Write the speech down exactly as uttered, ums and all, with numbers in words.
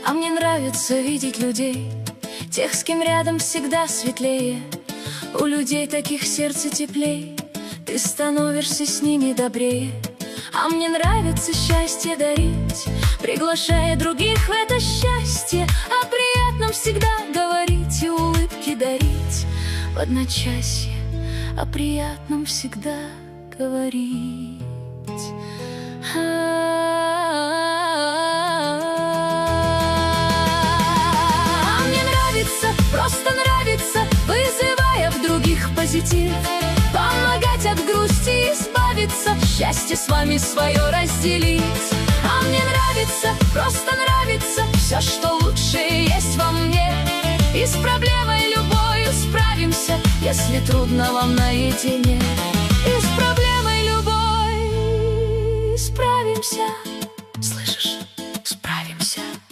А мне нравится видеть людей, тех, с кем рядом всегда светлее. У людей таких сердце теплей, ты становишься с ними добрее. А мне нравится счастье дарить, приглашая других в это счастье. О приятном всегда говорить и улыбки дарить в одночасье. О приятном всегда говорить. А мне нравится, просто нравится, вызывая в других позитив, помогать от грусти избавиться, счастье с вами свое разделить. А мне нравится, просто нравится все, что лучшее есть во мне. И с проблемой любою справимся, если трудно вам наедине.